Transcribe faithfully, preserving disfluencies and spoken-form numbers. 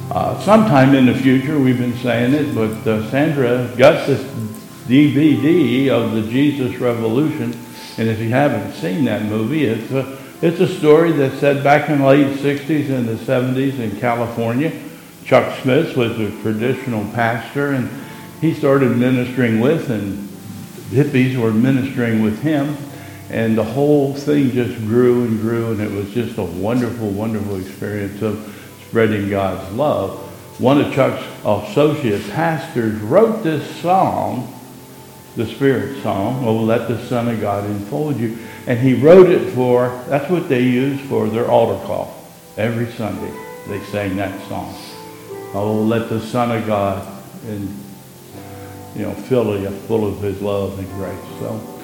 Uh, sometime in the future, we've been saying it, but uh, Sandra got this D V D of the Jesus Revolution, and if you haven't seen that movie, it's a, it's a story that's set back in the late sixties and the seventies in California. Chuck Smith was a traditional pastor, and he started ministering with, and hippies were ministering with him, and the whole thing just grew and grew, and it was just a wonderful, wonderful experience of spreading God's love. One of Chuck's associate pastors wrote this song, the Spirit song, "Oh, let the Son of God enfold you," and he wrote it for, that's what they use for their altar call. Every Sunday they sang that song. Oh, let the Son of God and you know fill you full of His love and grace. So